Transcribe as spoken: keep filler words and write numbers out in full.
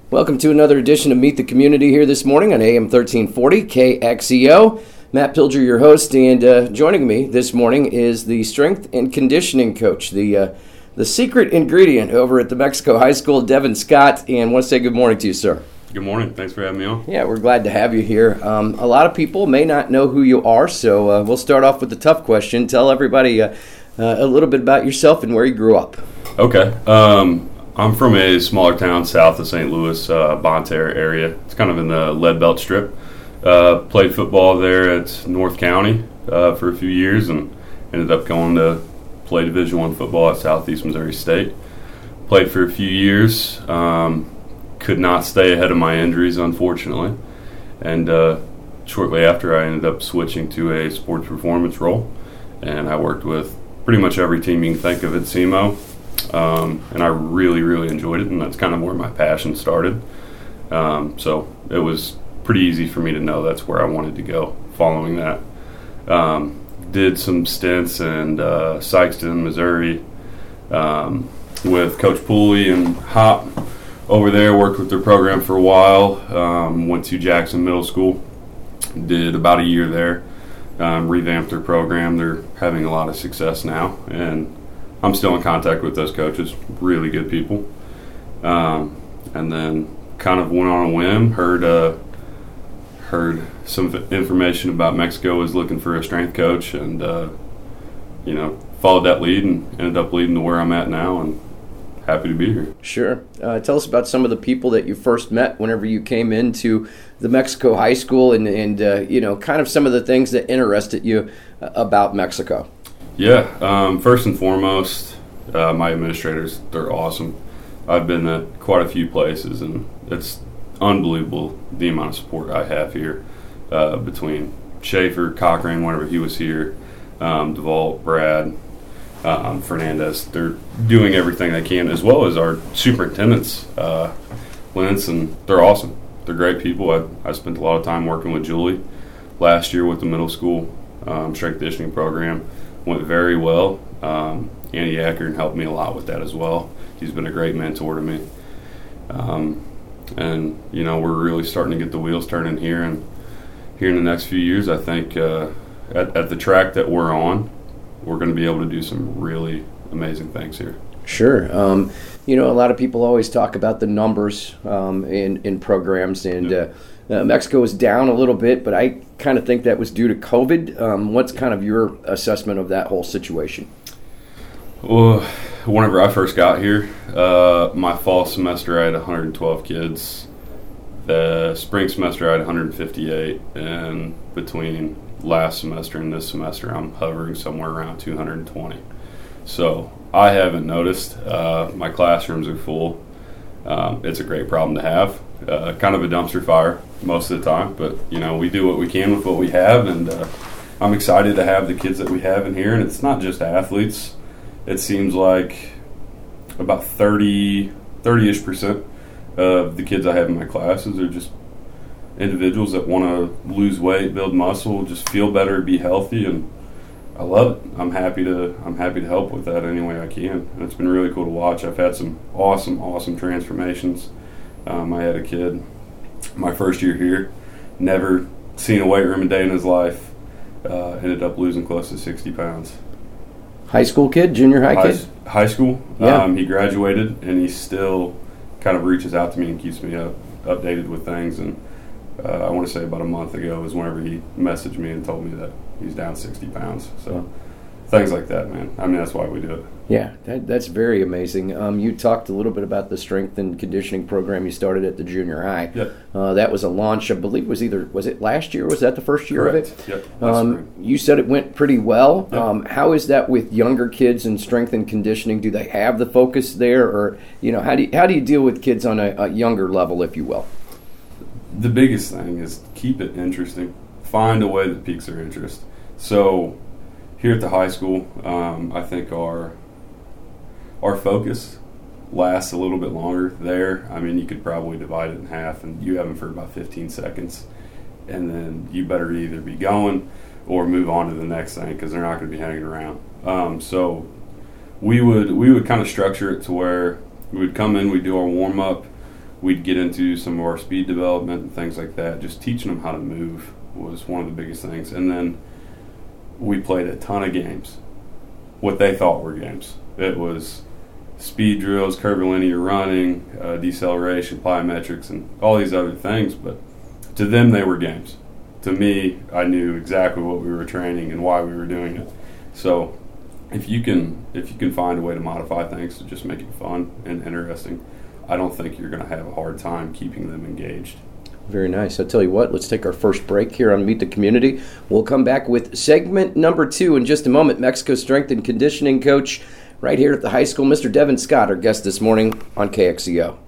Welcome to another edition of Meet the Community here this morning on A M thirteen forty K X E O. Matt Pilger, your host, and uh, joining me this morning is the strength and conditioning coach, the uh, the secret ingredient over at the Mexico High School, Devin Scott. And I want to say good morning to you, sir. Good morning. Thanks for having me on. Yeah, we're glad to have you here. Um, a lot of people may not know who you are, so uh, we'll start off with the tough question. Tell everybody uh, uh, a little bit about yourself and where you grew up. Okay. Um, I'm from a smaller town south of Saint Louis, uh, Bonne Terre area. It's kind of in the Lead Belt Strip. Uh, played football there at North County uh, for a few years and ended up going to play Division One football at Southeast Missouri State. Played for a few years. Um, could not stay ahead of my injuries, unfortunately. And uh, shortly after, I ended up switching to a sports performance role. And I worked with pretty much every team you can think of at S E M O. Um, and I really, really enjoyed it, and that's kind of where my passion started. Um, so it was pretty easy for me to know that's where I wanted to go following that. Um, did some stints in uh, Sikeston, Missouri um, with Coach Pooley and Hop over there, worked with their program for a while, um, went to Jackson Middle School, did about a year there, um, revamped their program. They're having a lot of success now, and I'm still in contact with those coaches, really good people. Um, and then kind of went on a whim, heard uh, heard some information about Mexico was looking for a strength coach, and, uh, you know, followed that lead and ended up leading to where I'm at now, and happy to be here. Sure. Uh, tell us about some of the people that you first met whenever you came into the Mexico High School and, and uh, you know, kind of some of the things that interested you about Mexico. Yeah, um, first and foremost, uh, my administrators, they're awesome. I've been at quite a few places, and it's unbelievable the amount of support I have here uh, between Schaefer, Cochran, whenever he was here, um, DeVault, Brad, um, Fernandez. They're doing everything they can, as well as our superintendents, uh, Lentz, and they're awesome. They're great people. I, I spent a lot of time working with Julie last year with the middle school um, strength conditioning program. Went very well. Um, Andy Ackern helped me a lot with that as well. He's been a great mentor to me. Um, and, you know, we're really starting to get the wheels turning here. And here in the next few years, I think uh, at, at the track that we're on, we're going to be able to do some really amazing things here. Sure. Um, you know, a lot of people always talk about the numbers um, in, in programs, and yeah. uh, uh, Mexico is down a little bit, but I kind of think that was due to COVID. Um, what's kind of your assessment of that whole situation? Well, whenever I first got here, uh, my fall semester I had one hundred twelve kids. The spring semester I had one hundred fifty-eight, and between last semester and this semester I'm hovering somewhere around two hundred twenty. So I haven't noticed. Uh, my classrooms are full. Um, it's a great problem to have. Uh, kind of a dumpster fire most of the time, but you know, we do what we can with what we have, and uh, I'm excited to have the kids that we have in here. And it's not just athletes. It seems like about thirty, thirty-ish percent of the kids I have in my classes are just individuals that want to lose weight, build muscle, just feel better, be healthy, and I love it. I'm happy to I'm happy to help with that any way I can. And it's been really cool to watch. I've had some awesome, awesome transformations. Um, I had a kid my first year here, never seen a weight room a day in his life, uh, ended up losing close to sixty pounds. High school kid, junior high, high kid? High school. Yeah. Um, he graduated, and he still kind of reaches out to me and keeps me up, updated with things. And uh, I want to say about a month ago was whenever he messaged me and told me that he's down sixty pounds. So things like that, man. I mean, that's why we do it. Yeah, that, that's very amazing. Um, you talked a little bit about the strength and conditioning program you started at the junior high. Yep. Uh, that was a launch, I believe, was either was it last year? Or was that the first year Correct. of it? Yep. Um, you said it went pretty well. Yep. Um, how is that with younger kids in strength and conditioning? Do they have the focus there, or you know, how do you, how do you deal with kids on a, a younger level, if you will? The biggest thing is keep it interesting. Find a way that piques their interest. So here at the high school, um, I think our our focus lasts a little bit longer there. I mean, you could probably divide it in half, and you have them for about fifteen seconds, and then you better either be going or move on to the next thing because they're not going to be hanging around. Um, so we would we would kind of structure it to where we would come in, we'd do our warm up, we'd get into some of our speed development and things like that. Just teaching them how to move was one of the biggest things. And then we played a ton of games, what they thought were games. It was speed drills, curvilinear running, uh, deceleration, plyometrics, and all these other things. But to them, they were games. To me, I knew exactly what we were training and why we were doing it. So if you can if you can find a way to modify things to just make it fun and interesting, I don't think you're going to have a hard time keeping them engaged. Very nice. I'll tell you what, let's take our first break here on Meet the Community. We'll come back with segment number two in just a moment. Mexico strength and conditioning coach right here at the high school, Mister Devin Scott, our guest this morning on K X E O.